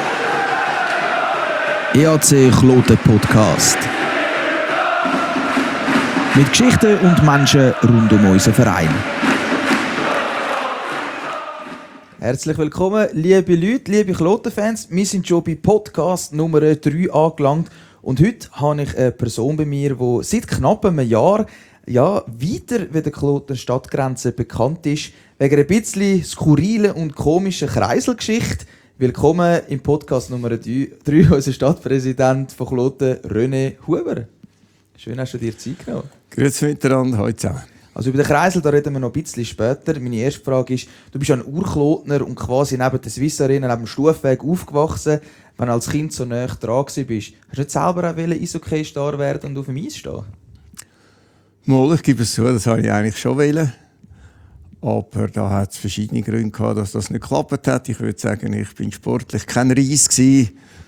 EAC Kloten Podcast. Mit Geschichten und Menschen rund um unseren Verein. Herzlich willkommen, liebe Leute, liebe Kloten-Fans. Wir sind schon bei Podcast Nummer 3 angelangt. Und heute habe ich eine Person bei mir, die seit knapp einem Jahr weiter wie der Kloten Stadtgrenze bekannt ist, wegen einer bisschen skurrilen und komischen Kreiselgeschichte. Willkommen im Podcast Nummer 3, unser Stadtpräsident von Kloten, René Huber. Schön, hast du dir Zeit genommen. Grüezi miteinander, heute zusammen. Also über den Kreisel da reden wir noch ein bisschen später. Meine erste Frage ist, du bist ein Urklotner und quasi neben der Swiss Arena, neben dem Stufweg aufgewachsen. Wenn du als Kind so nah dran warst, hast du nicht selber auch Eishockey-Star werden und auf dem Eis stehen? Mal, ich gebe es zu, das wollte ich eigentlich schon wollen. Aber da hat es verschiedene Gründe gehabt, dass das nicht geklappt hat. Ich würde sagen, ich bin sportlich kein Reis gewesen.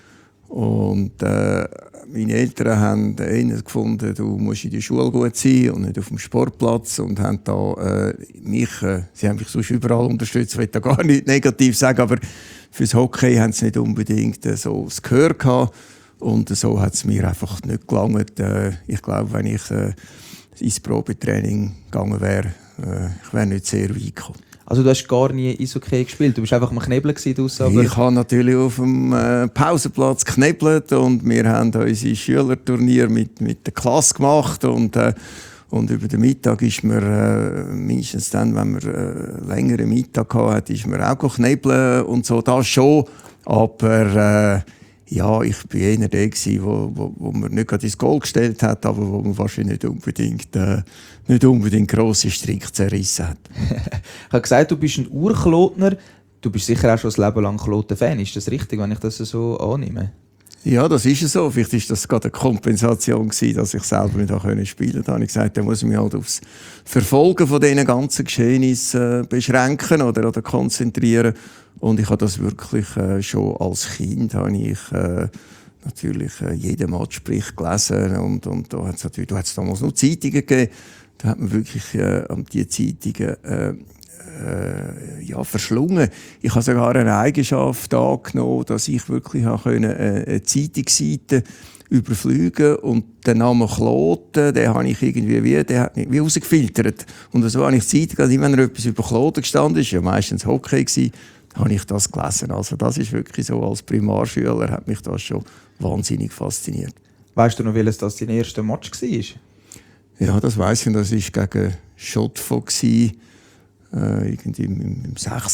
Und meine Eltern haben gefunden, du musst in der Schule gut sein und nicht auf dem Sportplatz. Und haben da sie haben mich sonst überall unterstützt, ich will da gar nicht negativ sagen, aber fürs Hockey haben sie nicht unbedingt so das Gehör gehabt. Und so hat es mir einfach nicht gelangt. Ich glaube, wenn ich ins Probetraining gegangen wäre, ich wäre nicht sehr weit gekommen. Also du hast gar nie Eishockey gespielt, du bist einfach am Knebeln draussen? Ich habe natürlich auf dem Pausenplatz geknebelt und wir haben unsere Schülerturnier mit der Klasse gemacht und über den Mittag ist man mindestens dann, wenn man längeren Mittag hatte, ist man auch knebeln und so, das schon, aber ja, ich war eher der, wo man nicht gerade ins Goal gestellt hat, aber wo man wahrscheinlich nicht unbedingt grosse Stricke zerrissen hat. Ich habe gesagt, du bist ein Urklotner. Du bist sicher auch schon ein Leben lang Kloten-Fan. Ist das richtig, wenn ich das so annehme? Ja, das ist so. Vielleicht war das gerade eine Kompensation gewesen, dass ich selber nicht spielen konnte. Da habe ich gesagt, da muss ich mich halt aufs Verfolgen von diesen ganzen Geschehnissen beschränken oder konzentrieren. Und ich habe das wirklich schon als Kind natürlich jeden Matchbericht gelesen und da hat es damals noch Zeitungen gegeben. Da hat man wirklich die Zeitungen verschlungen. Ich habe sogar eine Eigenschaft angenommen, dass ich wirklich eine Zeitungsseite überfliegen und den Namen Kloten, den habe ich irgendwie wie rausgefiltert. Und so habe ich die Zeitung, also wenn etwas über Kloten gestanden ist, ja meistens Hockey gewesen, habe ich das gelesen. Also das ist wirklich so, als Primarschüler hat mich das schon wahnsinnig fasziniert. Weißt du noch, welches das dein erster Match war? Ja, das weiss ich. Das war gegen Schottfo, irgendwie im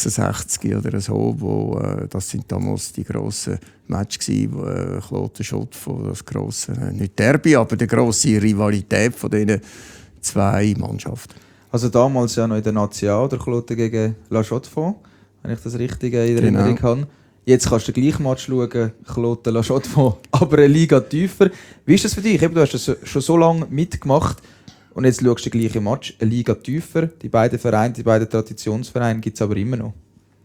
66 oder so. Das sind damals die grossen Matches gewesen, Kloten-Schottfo, das grosse, nicht Derby, aber die grosse Rivalität von diesen zwei Mannschaften. Also damals ja noch in der National, der Kloten gegen La Chaux-de-Fonds, wenn ich das richtig in Erinnerung habe. Jetzt kannst du den gleichen Match schauen, Kloten, La Chaux-de-Fonds, aber eine Liga tiefer. Wie ist das für dich? Du hast das schon so lange mitgemacht und jetzt schaust du den gleichen Match, eine Liga tiefer. Die beiden Vereine, die beiden Traditionsvereine gibt es aber immer noch.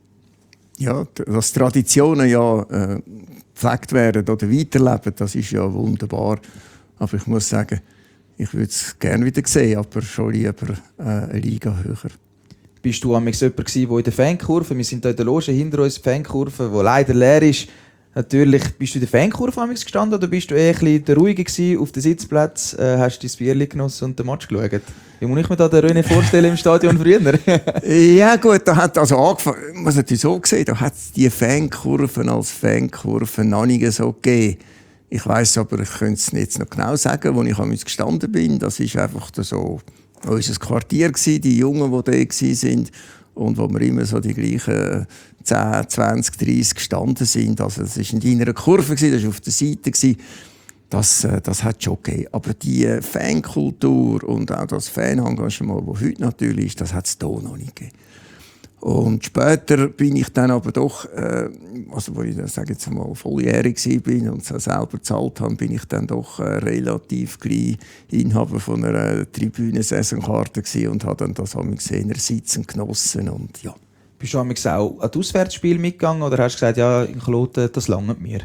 Ja, dass Traditionen gepflegt werden oder weiterleben, das ist ja wunderbar. Aber ich muss sagen, ich würde es gerne wieder sehen, aber schon lieber eine Liga höher. Bist du jemand, der in der Fankurve, wir sind hier in der Loge hinter uns, die Fankurve, die leider leer ist. Natürlich, bist du in der Fankurve gestanden oder bist du eher ein bisschen der Ruhige gewesen, auf dem Sitzplatz, hast dein Bierchen genossen und den Match geschaut? Wie muss ich mir da den René vorstellen im Stadion früher? Ja gut, da hat also angefangen, man muss natürlich so sehen, da hat es die Fankurven als Fankurven noch nicht so gegeben. Ich weiss aber, ich könnte es jetzt noch genau sagen, wo ich gestanden bin. Das war einfach so unser Quartier, die Jungen, die da waren und wo wir immer so die gleichen 10, 20, 30 gestanden sind. Also das war in einer Kurve, das war auf der Seite. Das hat es schon gegeben. Aber die Fankultur und auch das Fanengagement, das heute natürlich ist, das hat es hier noch nicht gegeben. Und später bin ich dann aber doch, wo ich sage jetzt mal volljährig war und es selber gezahlt habe, bin ich dann doch relativ gleich Inhaber von einer Tribünen-Saisonkarte und habe dann das eher sitzen genossen und ja. Bist du auch an das Auswärtsspiel mitgegangen oder hast du gesagt, ja, in Kloten, das langt mir?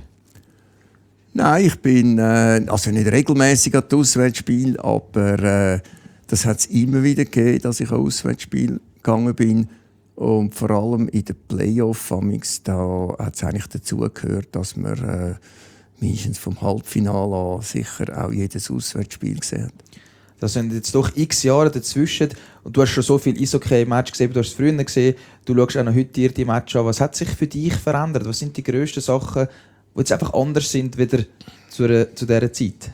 Nein, ich bin also nicht regelmäßig an das Auswärtsspiel, aber das hat es immer wieder gegeben, dass ich an Auswärtsspiel gegangen bin. Und vor allem in den Playoff-Amix, da hat es eigentlich dazugehört, dass man mindestens vom Halbfinale an sicher auch jedes Auswärtsspiel gesehen hat. Das sind jetzt doch x Jahre dazwischen und du hast schon so viele Eishockey-Matches gesehen, du hast es früher gesehen, du schaust auch noch heute dir die Matches an. Was hat sich für dich verändert? Was sind die grössten Sachen, die jetzt einfach anders sind wieder zu dieser Zeit?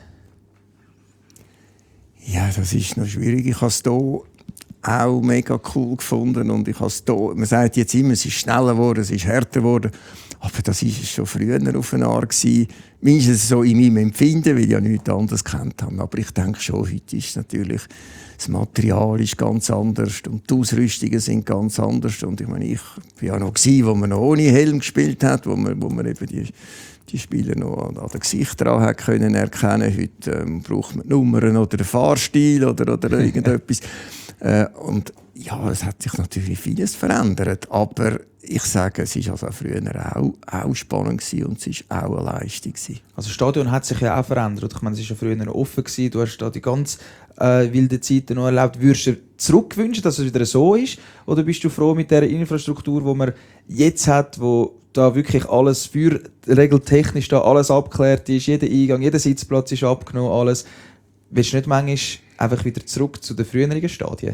Ja, das ist noch schwierig. Ich habe es hier auch mega cool gefunden und ich habe es hier, man sagt jetzt immer, es ist schneller geworden, es ist härter geworden, aber das war schon früher auf eine Art gewesen. Mindestens so in meinem Empfinden, weil ich ja nichts anderes gekannt habe. Aber ich denke schon, heute ist natürlich, das Material ist ganz anders und die Ausrüstungen sind ganz anders. Und ich meine, ich war ja noch gewesen, wo man noch ohne Helm gespielt hat, wo man eben die Spieler noch an den Gesichtern hat können erkennen. Heute braucht man die Nummern oder den Fahrstil oder irgendetwas. Und ja, es hat sich natürlich vieles verändert, aber ich sage, es war also früher auch spannend und es war auch eine Leistung. Also das Stadion hat sich ja auch verändert. Ich meine, es war ja früher noch offen gewesen. Du hast da die ganz wilden Zeiten noch erlebt. Würdest du dir zurückwünschen, dass es wieder so ist? Oder bist du froh mit der Infrastruktur, die man jetzt hat, wo da wirklich alles für regeltechnisch da alles abgeklärt ist, jeder Eingang, jeder Sitzplatz ist abgenommen, alles. Willst du nicht manchmal einfach wieder zurück zu den früheren Stadien?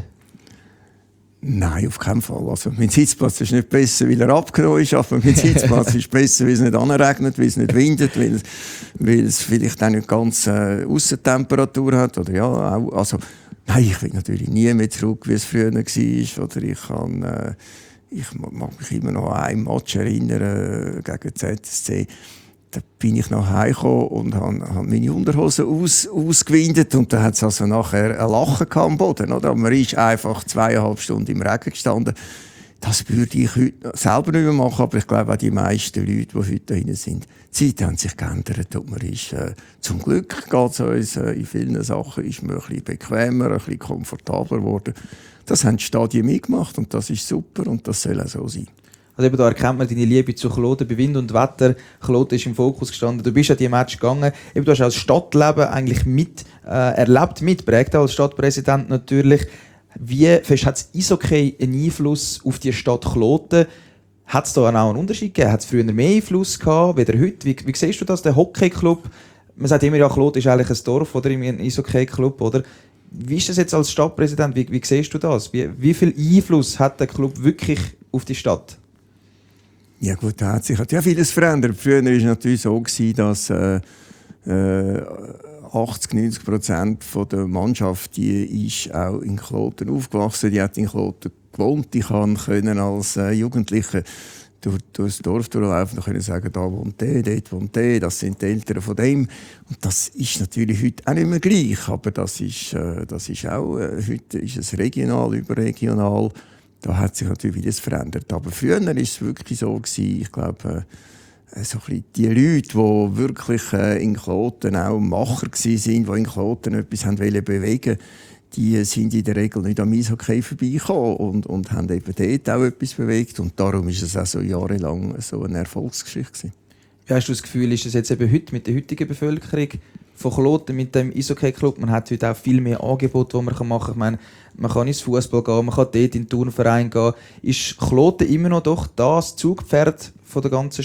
Nein, auf keinen Fall. Also, mein Sitzplatz ist nicht besser, weil er abgenommen ist, aber mein Sitzplatz ist besser, weil es nicht anregnet, weil es nicht windet, weil es vielleicht auch nicht ganz Aussentemperatur hat. Oder ja, auch, also, nein, ich will natürlich nie mehr zurück, wie es früher war. Oder ich mag mich immer noch an einen Match erinnern gegen ZSC. Da bin ich nach Hause gekommen und habe meine Unterhosen ausgewindet und da hat es also nachher ein Lachen am Boden. Oder? Man ist einfach 2,5 Stunden im Regen gestanden. Das würde ich heute selber nicht mehr machen, aber ich glaube auch die meisten Leute, die heute da drin sind, die Zeiten haben sich geändert und man ist, zum Glück geht es uns in vielen Sachen, ist man ein bisschen bequemer, ein bisschen komfortabler geworden. Das haben die Stadien mitgemacht und das ist super und das soll auch so sein. Also eben, da erkennt man deine Liebe zu Kloten. Bei Wind und Wetter, Kloten ist im Fokus gestanden. Du bist an die Match gegangen. Eben, du hast auch das Stadtleben eigentlich mitprägt, als Stadtpräsident natürlich. Wie fest hat das Eishockey einen Einfluss auf die Stadt Kloten? Hat es da auch einen Unterschied gegeben? Hat es früher mehr Einfluss gehabt, weder heute? Wie siehst du das, der Hockeyclub? Man sagt immer, ja, Kloten ist eigentlich ein Dorf oder im Eishockey-Club, oder? Wie ist das jetzt als Stadtpräsident? Wie siehst du das? Wie viel Einfluss hat der Club wirklich auf die Stadt? Ja gut, da hat sich ja vieles verändert. Früher war es natürlich so, dass 80-90% der Mannschaft die ist auch in Kloten aufgewachsen. Die hat in Kloten gewohnt. Ich konnte als Jugendlicher durch das Dorf durchlaufen und sagen, da wohnt der, dort wohnt der, das sind die Eltern von dem. Und das ist natürlich heute auch nicht mehr gleich. Aber das ist auch, heute ist es regional, überregional. Da hat sich natürlich vieles verändert. Aber früher war es wirklich so gewesen, ich glaube, so ein bisschen die Leute, die wirklich in Kloten auch Macher waren, die in Kloten etwas bewegen wollten, die sind in der Regel nicht am Eishockey vorbeigekommen und haben eben dort auch etwas bewegt. Und darum war es auch so jahrelang so eine Erfolgsgeschichte gewesen. Wie hast du das Gefühl, ist es jetzt eben heute mit der heutigen Bevölkerung von Kloten, mit dem Eishockey-Club? Man hat heute auch viel mehr Angebote, die man machen kann. Ich meine, man kann ins Fußball gehen, man kann dort in den Turnverein gehen. Ist Kloten immer noch doch das Zugpferd von der ganzen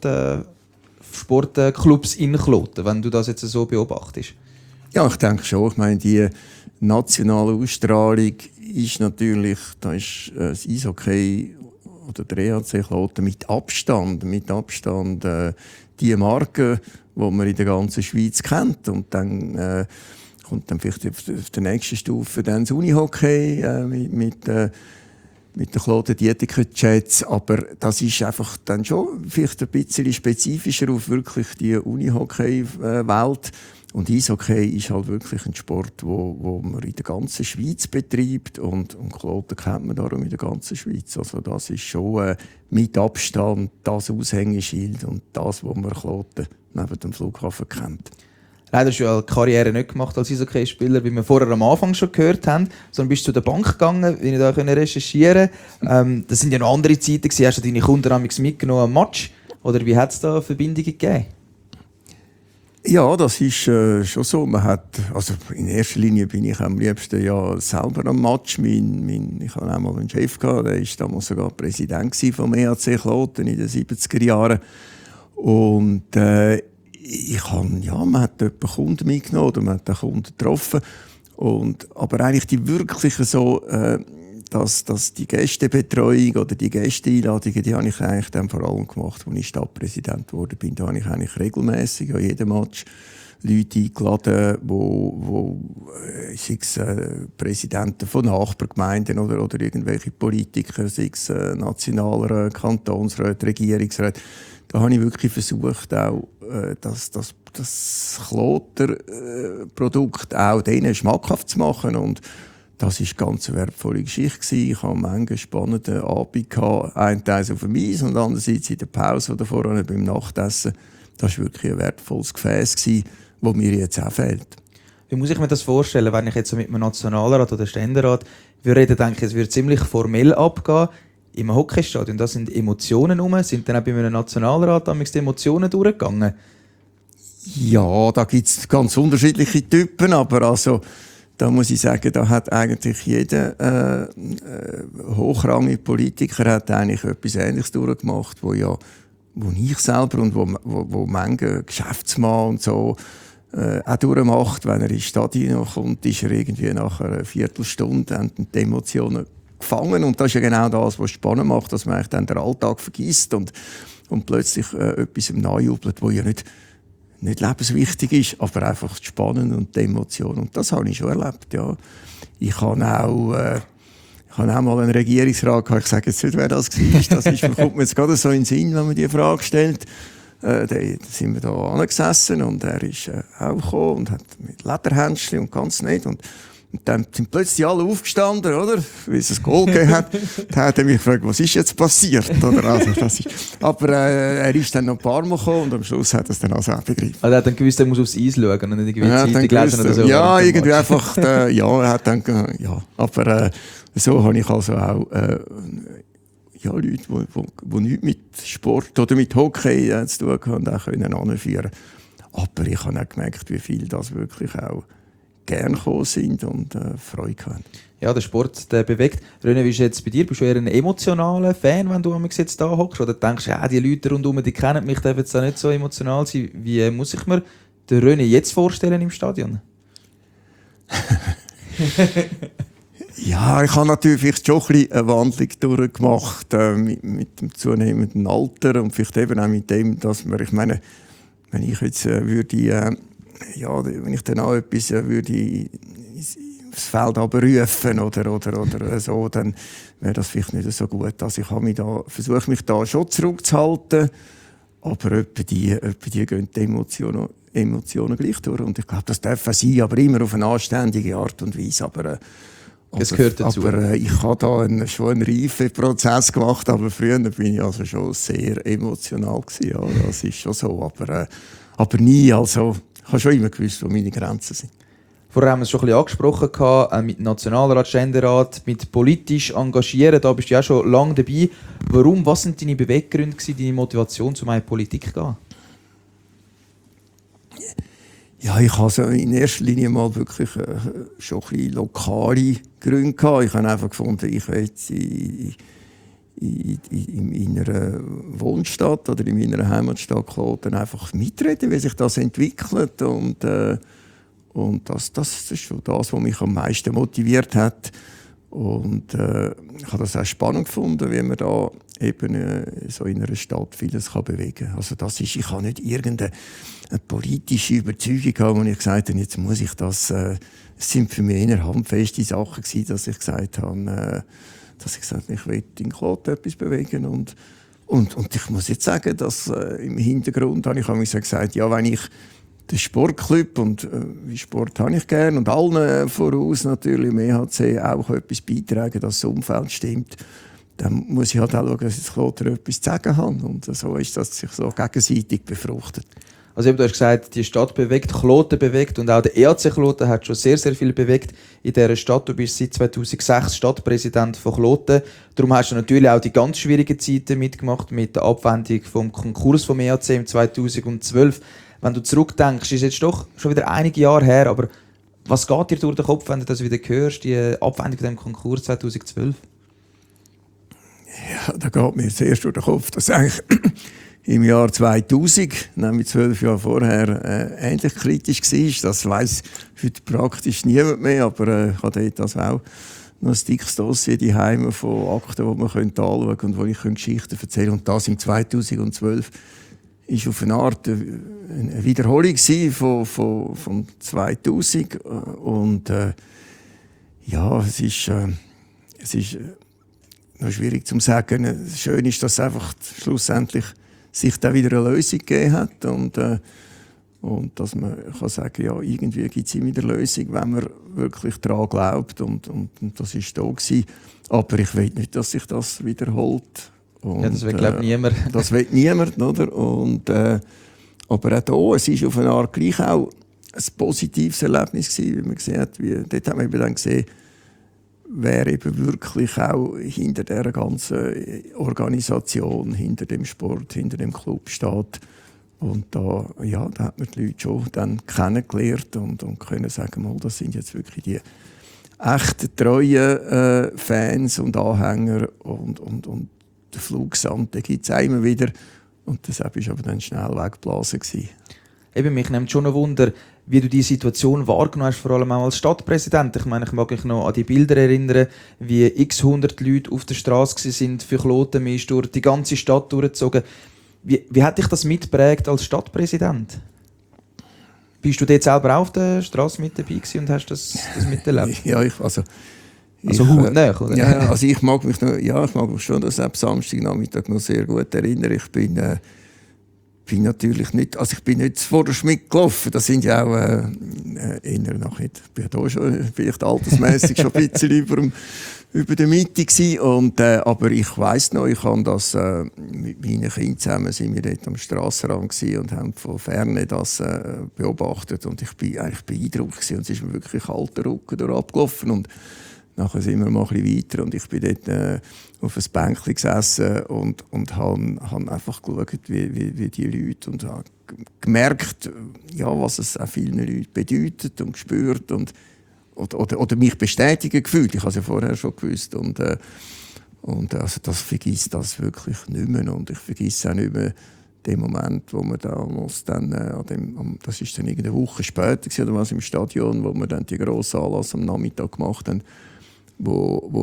Sportclubs in Kloten, wenn du das jetzt so beobachtest? Ja, ich denke schon. Ich meine, die nationale Ausstrahlung ist natürlich, da ist das Eishockey oder der EHC Kloten mit Abstand die Marke, die man in der ganzen Schweiz kennt. Und dann kommt dann vielleicht auf der nächsten Stufe dann das Unihockey mit den Kloten Dietiker Jets. Aber das ist einfach dann schon vielleicht ein bisschen spezifischer auf wirklich die Unihockey-Welt. Und Eishockey ist halt wirklich ein Sport, wo man in der ganzen Schweiz betreibt. Und Kloten kennt man darum in der ganzen Schweiz. Also das ist schon mit Abstand das Aushängeschild und das, was man Kloten neben dem Flughafen kennt. Leider hast du ja die Karriere nicht gemacht als Eishockeyspieler, wie wir vorher am Anfang schon gehört haben, sondern bist zu der Bank gegangen, wie ich da recherchieren konnte. Das sind ja noch andere Zeiten gewesen. Hast du deine Kunden mitgenommen am Match? Oder wie hat es da Verbindungen gegeben? Ja, das ist schon so. Man hat, also in erster Linie bin ich am liebsten ja selber am Match. Ich hatte einmal einen Chef, der war damals sogar Präsident vom EHC Kloten in den 70er Jahren. Und man hat dort Kunden mitgenommen oder man hat Kunden getroffen. Aber eigentlich die wirklichen so, dass die Gästebetreuung oder die Gästeeinladungen, die habe ich eigentlich dann vor allem gemacht, als ich Stadtpräsident geworden bin. Da habe ich eigentlich regelmäßig an jedem Match Leute eingeladen, sei es Präsidenten von Nachbargemeinden oder irgendwelche Politiker, sei es Nationalrat, Kantonsrat, Regierungsrat. Da habe ich wirklich versucht, auch das Kloter-Produkt auch denen schmackhaft zu machen. Und das war eine ganz wertvolle Geschichte. Ich hatte einen spannenden Abend. Einerseits auf dem Eis und andererseits in der Pause oder vorher beim Nachtessen. Das war wirklich ein wertvolles Gefäß, das mir jetzt auch fehlt. Wie muss ich mir das vorstellen, wenn ich jetzt so mit einem Nationalrat oder Ständerat rede, denke ich, es wird ziemlich formell abgehen. Im Hockeystadion, da sind Emotionen rum. Sind dann auch bei einem Nationalrat die Emotionen durchgegangen? Ja, da gibt es ganz unterschiedliche Typen, aber also, da muss ich sagen, da hat eigentlich jeder hochrangige Politiker hat eigentlich etwas Ähnliches durchgemacht, wo ich selber und wo manche Geschäftsmann und so auch durchmacht. Wenn er ins Stadion kommt, ist er irgendwie nach einer Viertelstunde die Emotionen gefangen. Und das ist ja genau das, was spannend macht, dass man eigentlich dann den Alltag vergisst und plötzlich etwas nachjubelt, wo ja nicht lebenswichtig ist, aber einfach spannend und die Emotion. Und das habe ich schon erlebt, ja. Ich habe auch mal einen Regierungsrat gehabt. Ich sage jetzt nicht, wer das war. Das kommt mir jetzt gerade so in den Sinn, wenn man die Frage stellt. Da sind wir da angesessen und er ist auch gekommen und hat mit Lederhändchen und ganz nett. Und dann sind plötzlich alle aufgestanden, oder? Weil es ein Goal gegeben hat. Da hat er mich gefragt, was ist jetzt passiert? Oder? Also, aber er ist dann noch ein paar Mal gekommen und am Schluss hat er es dann also auch begriffen. Also er hat dann gewusst, er muss aufs Eis schauen und nicht irgendwie Zeitung lesen oder so? Ja, irgendwie einfach, er hat dann, ja. Aber so habe ich also auch Leute, die nichts mit Sport oder mit Hockey zu tun haben, auch anführen. Aber ich habe auch gemerkt, wie viel das wirklich auch gerne gekommen sind und Freude hatten. Ja, der Sport, der bewegt. René, wie ist es jetzt bei dir? Bist du eher ein emotionaler Fan, wenn du jetzt da hockst? Oder denkst du, die Leute rundherum, die kennen mich, dürfen jetzt auch nicht so emotional sein? Wie muss ich mir den René jetzt vorstellen im Stadion? Ja, ich habe natürlich vielleicht schon ein bisschen eine Wandlung durchgemacht mit dem zunehmenden Alter und vielleicht eben auch mit dem, dass man, ich meine, wenn ich jetzt wenn ich dann auch etwas würde aufs Feld abrufen oder so, dann wäre das vielleicht nicht so gut. Also ich versuche mich da schon zurückzuhalten, aber etwa die gehen die Emotionen gleich durch. Und ich glaube, das darf sein, aber immer auf eine anständige Art und Weise. Aber das gehört dazu. Aber ich habe da schon einen reifen Prozess gemacht, aber früher bin ich also schon sehr emotional gewesen. Ja, das ist schon so, aber nie, also ich habe schon immer gewusst, wo meine Grenzen sind. Vorher haben wir es schon ein bisschen angesprochen, mit Nationalrat, Ständerat, mit politisch engagieren, da bist du ja schon lange dabei. Warum, was sind deine Beweggründe, deine Motivation, um in die Politik zu gehen? Ja, ich hatte in erster Linie mal wirklich schon ein bisschen lokale Gründe gehabt. Ich habe einfach gefunden, ich will jetzt in meiner Wohnstadt oder in meiner Heimatstadt Kloten einfach mitreden, wie sich das entwickelt. Und das ist schon das, was mich am meisten motiviert hat. Und ich habe das auch spannend gefunden, wie man da eben so in einer Stadt vieles bewegen kann. Also ich habe nicht irgendeine politische Überzeugung gehabt, wo ich gesagt habe, jetzt muss ich das. Es sind für mich eher handfeste Sachen gewesen, dass ich gesagt habe, ich will in Kloten etwas bewegen und ich muss jetzt sagen, dass im Hintergrund habe ich gesagt, ja, wenn ich den Sportclub und Sport habe ich gerne und allen voraus natürlich im EHC auch etwas beitragen, dass das Umfeld stimmt, dann muss ich halt auch schauen, dass ich Kloten etwas zu sagen habe. Und so ist das sich so gegenseitig befruchtet. Also du hast gesagt, die Stadt bewegt, Kloten bewegt und auch der EHC Kloten hat schon sehr, sehr viel bewegt in dieser Stadt. Du bist seit 2006 Stadtpräsident von Kloten. Darum hast du natürlich auch die ganz schwierigen Zeiten mitgemacht mit der Abwendung vom Konkurs vom EHC im 2012. Wenn du zurückdenkst, ist jetzt doch schon wieder einige Jahre her, aber was geht dir durch den Kopf, wenn du das wieder hörst, die Abwendung von dem Konkurs 2012? Ja, da geht mir zuerst durch den Kopf, dass eigentlich im Jahr 2000, nämlich 12 Jahre vorher, ähnlich kritisch war. Das weiss heute praktisch niemand mehr, aber ich habe dort also auch noch ein dickes Dossier die Heime von Akten, die man anschauen könnte und wo ich Geschichten erzählen könnte. Und das im 2012 war auf eine Art eine Wiederholung von 2000. Und ja, es ist noch schwierig zu sagen. Schön ist, dass einfach schlussendlich sich da wieder eine Lösung gegeben hat und dass man kann sagen, ja, irgendwie gibt es immer wieder eine Lösung, wenn man wirklich daran glaubt und das war da gewesen. Aber ich will nicht, dass sich das wiederholt. Und, ja, das will, glaube ich, niemand. Das will niemand, oder? Und, aber auch hier, es ist auf eine Art gleich auch ein positives Erlebnis gewesen, wie man gesehen hat. Dort haben wir eben dann gesehen, wer eben wirklich auch hinter dieser ganzen Organisation, hinter dem Sport, hinter dem Club steht. Und da hat man die Leute schon dann kennengelernt und können sagen, mal, das sind jetzt wirklich die echten, treuen Fans und Anhänger und der Flugsand, den gibt es immer wieder. Und deshalb war aber dann schnell weggeblasen. Eben, mich nimmt schon ein Wunder, wie du die Situation wahrgenommen hast, vor allem auch als Stadtpräsident. Ich meine, ich mag mich noch an die Bilder erinnern, wie x 100 Leute auf der Straße sind für Kloten, man ist durch die ganze Stadt durchgezogen. Wie hat dich das mitgeprägt als Stadtpräsident? Bist du dort selber auch auf der Straße mit dabei gewesen und hast das miterlebt? Ja, also hautnah, oder? Ja, also ich mag mich schon das ab Samstagnachmittag noch sehr gut erinnern. Ich bin natürlich nicht, also ich bin nicht vor der Schmidt gelaufen. Das sind ja auch eher nachher. Ich bin da schon vielleicht altersmäßig schon ein bisschen über der Mitte gewesen. Aber ich weiss noch, ich habe das mit meinen Kindern zusammen sind wir dort am Strassenrand und haben von Ferne das beobachtet und ich bin eigentlich beeindruckt gewesen. Und es ist mir wirklich kalter Rücken durch abgelaufen und nachher sind wir mal ein bisschen weiter und ich bin dort auf ein Bänkchen gesessen und habe einfach geschaut, wie die Leute und habe gemerkt, ja, was es auch vielen Leuten bedeutet und gespürt oder mich bestätigen gefühlt. Ich habe es ja vorher schon gewusst und also das vergisst das wirklich nicht mehr und ich vergesse auch nicht mehr den Moment, wo man damals dann das ist dann irgendeine Woche später oder was im Stadion, wo wir dann die grossen Anlass am Nachmittag gemacht haben, wo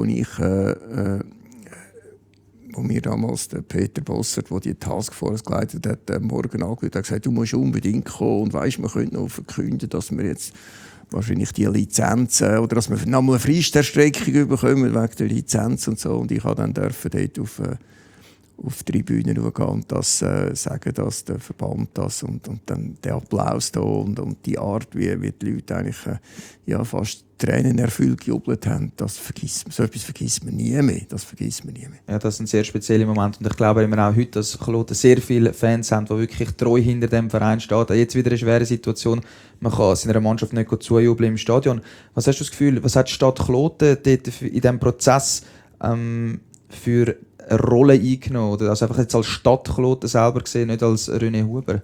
mir damals der Peter Bossert, der die Taskforce geleitet hat, morgen angerufen hat, gesagt, du musst unbedingt kommen und weisst, wir können noch verkünden, dass wir jetzt wahrscheinlich die Lizenzen oder dass wir nochmal eine Freistellstreckung bekommen wegen der Lizenz und so. Und ich durfte dann dort auf die Tribüne schauen und das sagen, dass der Verband das und dann der Applaus da und die Art, wie die Leute eigentlich fast tränenerfüllt gejubelt haben, so etwas vergisst man nie mehr. Ja, das ist ein sehr spezieller Moment und ich glaube immer auch heute, dass Kloten sehr viele Fans haben, die wirklich treu hinter dem Verein stehen. Jetzt wieder eine schwere Situation, man kann seiner Mannschaft nicht zujubeln im Stadion. Was hast du das Gefühl, was hat die Stadt Kloten dort in diesem Prozess für eine Rolle eingenommen? Oder also einfach jetzt als Stadt Kloten selber gesehen, nicht als René Huber?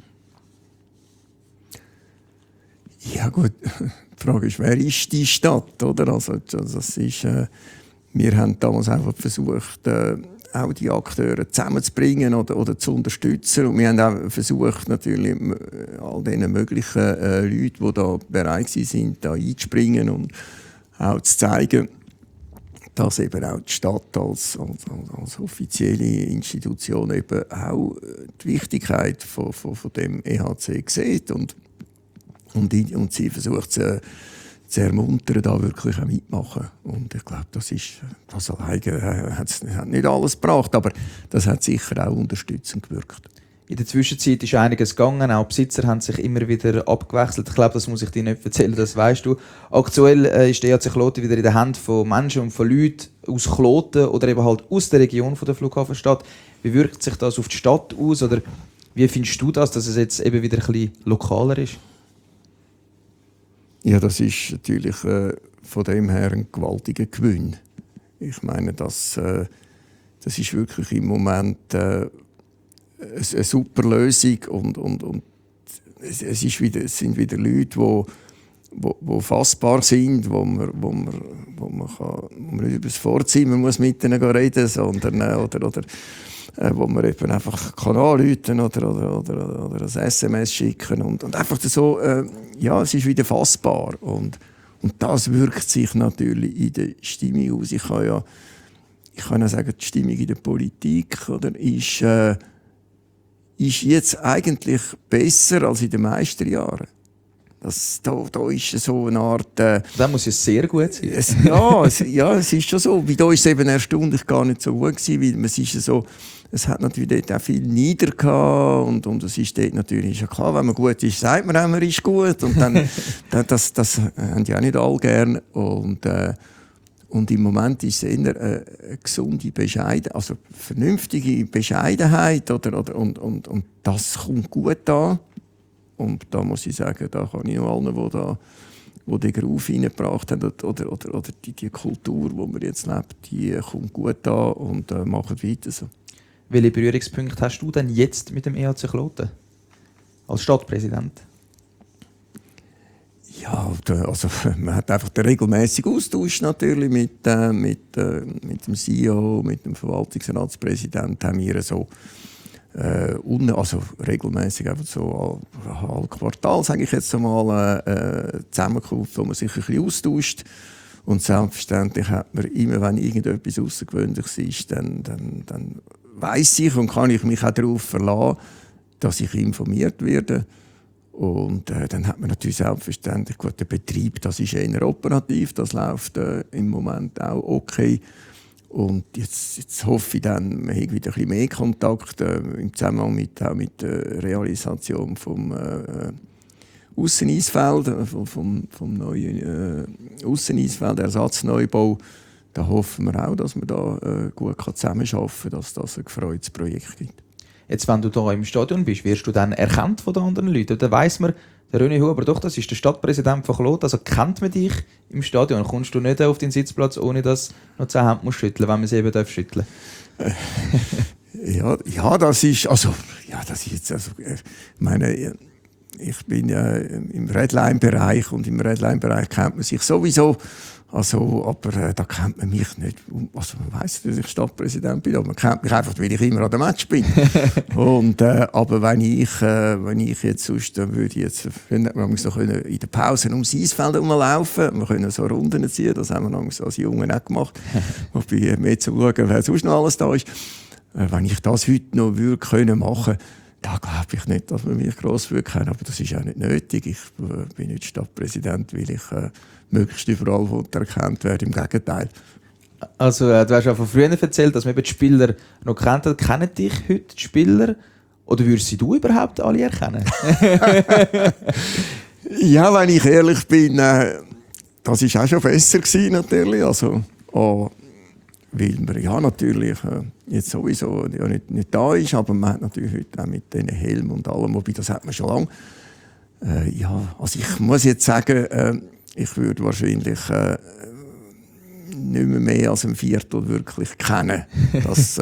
Ja gut, die Frage ist, wer ist die Stadt? Oder? Also, das ist, wir haben damals einfach versucht, auch die Akteure zusammenzubringen oder zu unterstützen. Und wir haben auch versucht, natürlich all diesen möglichen Leuten, die da bereit waren, da einzuspringen und auch zu zeigen, dass eben auch die Stadt als offizielle Institution eben auch die Wichtigkeit von dem EHC sieht und sie versucht zu ermuntern, da wirklich auch mitmachen. Und ich glaube, das alleine hat nicht alles gebracht, aber das hat sicher auch unterstützend gewirkt. In der Zwischenzeit ist einiges gegangen, auch die Besitzer haben sich immer wieder abgewechselt. Ich glaube, das muss ich dir nicht erzählen, das weißt du. Aktuell ist der EHC Kloten wieder in den Händen von Menschen und von Leuten aus Kloten oder eben halt aus der Region von der Flughafenstadt. Wie wirkt sich das auf die Stadt aus oder wie findest du das, dass es jetzt eben wieder ein bisschen lokaler ist? Ja, das ist natürlich von dem her ein gewaltiger Gewinn. Ich meine, das ist wirklich im Moment eine super Lösung und es sind wieder Leute, die fassbar sind, wo man nicht über das Vorzimmer muss mit ihnen reden muss, sondern wo man eben einfach anrufen oder ein SMS schicken und einfach so, es ist wieder fassbar und das wirkt sich natürlich in der Stimmung aus. Ich kann ja sagen, die Stimmung in der Politik ist jetzt eigentlich besser als in den meisten Jahren. Da ist so eine Art... Das muss ja sehr gut sein. Es ist schon so. Bei uns ist es eben erstaunlich gar nicht so gut gewesen, weil es hat natürlich dort auch viel Nieder gehabt und es ist dort natürlich ja klar, wenn man gut ist, sagt man auch, man ist gut und dann das haben die auch nicht alle gern und im Moment ist es eher eine gesunde Bescheidenheit, also vernünftige Bescheidenheit und das kommt gut an. Und da muss ich sagen, da kann ich noch allen, die den Groove reingebracht haben oder die Kultur, die man jetzt lebt, die kommt gut an und macht weiter so. Welche Berührungspunkte hast du denn jetzt mit dem EHC Kloten als Stadtpräsident? Ja, also man hat einfach den regelmäßigen Austausch natürlich mit dem CEO, mit dem Verwaltungsratspräsidenten haben wir so regelmäßig einfach so alle Quartal, sage ich jetzt einmal, Zusammenkunft, wo man sich ein bisschen austauscht. Und selbstverständlich hat man immer, wenn irgendetwas Außergewöhnliches ist, dann weiss ich und kann ich mich auch darauf verlassen, dass ich informiert werde. Und dann hat man natürlich selbstverständlich, gut, der Betrieb, das ist eher operativ, das läuft im Moment auch okay. Und jetzt hoffe ich dann, man hat wieder ein bisschen mehr Kontakt im Zusammenhang mit der Realisation vom Ausseneisfeld, vom neuen Ausseneisfeld, Ersatzneubau. Da hoffen wir auch, dass wir da gut zusammenarbeiten können, dass das ein gefreutes Projekt gibt. Jetzt, wenn du hier im Stadion bist, wirst du dann erkannt von den anderen Leuten? Oder weiss man, der René Huber, doch, das ist der Stadtpräsident von Kloten, also kennt man dich im Stadion? Kommst du nicht auf den Sitzplatz, ohne dass noch 10 Hände schütteln, wenn man sie eben schütteln darf? Das ist jetzt, ich meine, ich bin ja im Redline-Bereich und im Redline-Bereich kennt man sich sowieso. Also, aber da kennt man mich nicht. Also, man weiss, dass ich Stadtpräsident bin, aber man kennt mich einfach, weil ich immer an dem Match bin. Aber wenn ich jetzt sonst, dann würde ich jetzt, man muss noch in der Pause ums Eisfeld herumlaufen, wir können so Runden ziehen, das haben wir als Jungen auch gemacht. Wobei mehr zu schauen, wer sonst noch alles da ist. Wenn ich das heute noch machen würde, da glaube ich nicht, dass man mich gross kennen, aber das ist auch nicht nötig. Ich bin nicht Stadtpräsident, weil ich möglichst überall erkannt werde. Im Gegenteil. Also, du hast ja von früher erzählt, dass man eben die Spieler noch kennt. Kennen dich heute die Spieler? Oder würdest du überhaupt alle erkennen? Ja, wenn ich ehrlich bin, das war auch schon besser gewesen, natürlich. Also, weil man ja natürlich jetzt sowieso ja nicht da ist, aber man hat natürlich heute auch mit diesen Helm und allem, wobei das hat man schon lange. Also ich muss jetzt sagen, ich würde wahrscheinlich nicht mehr als ein Viertel wirklich kennen. Das,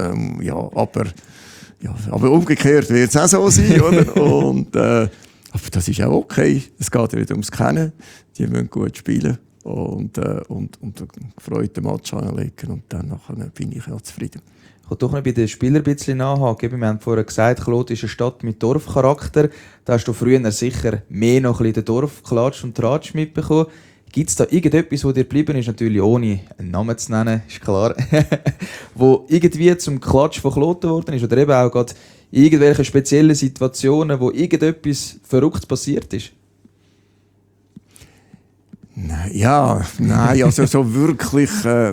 aber umgekehrt wird es auch so sein, oder? Und, aber das ist auch okay. Es geht ja nicht ums Kennen. Die müssen gut spielen. Und einen gefreuten Match anlegen und dann bin ich ja zufrieden. Ich will doch noch bei den Spielern ein bisschen nachhaken. Wir haben vorher gesagt, Kloten ist eine Stadt mit Dorfcharakter. Da hast du früher sicher mehr noch ein bisschen den Dorfklatsch und Tratsch mitbekommen. Gibt es da irgendetwas, das dir geblieben ist, natürlich ohne einen Namen zu nennen, ist klar, wo irgendwie zum Klatsch von Kloten worden ist? Oder eben auch gerade irgendwelche speziellen Situationen, wo irgendetwas Verrücktes passiert ist? Nein, also so wirklich,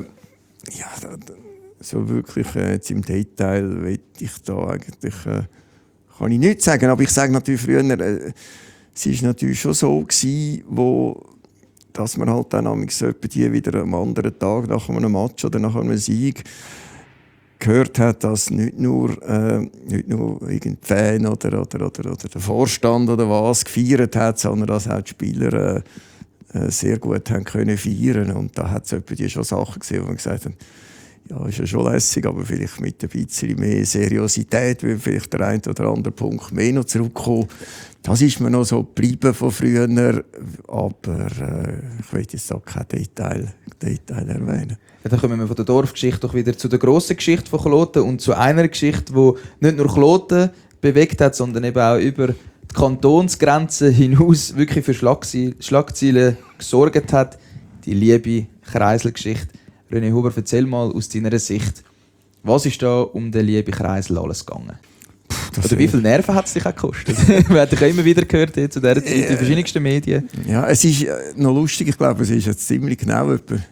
jetzt im Detail will ich da eigentlich, kann ich nichts sagen, aber ich sage natürlich früher, es war natürlich schon so gewesen, dass man halt dann die wieder am anderen Tag nach einem Match oder nach einem Sieg gehört hat, dass nicht nur irgendein Fan oder der Vorstand oder was gefeiert hat, sondern dass auch die Spieler sehr gut haben können feiern. Und da hat es schon Sachen gesehen, wo man gesagt hat, ja, ist ja schon lässig, aber vielleicht mit ein bisschen mehr Seriosität, weil vielleicht der ein oder andere Punkt mehr noch zurückkommen. Das ist mir noch so geblieben von früher, aber ich will jetzt auch kein Detail erwähnen. Ja, dann kommen wir von der Dorfgeschichte doch wieder zu der grossen Geschichte von Kloten und zu einer Geschichte, die nicht nur Kloten bewegt hat, sondern eben auch über die Kantonsgrenzen hinaus wirklich für Schlagzeilen gesorgt hat. Die liebe Kreiselgeschichte. René Huber, erzähl mal aus deiner Sicht, was ist da um den lieben Kreisel alles gegangen? Oder wie viele Nerven hat es dich auch gekostet? Wir haben dich immer wieder gehört zu dieser Zeit in verschiedensten Medien. Ja, es ist noch lustig, ich glaube, es ist jetzt ziemlich genau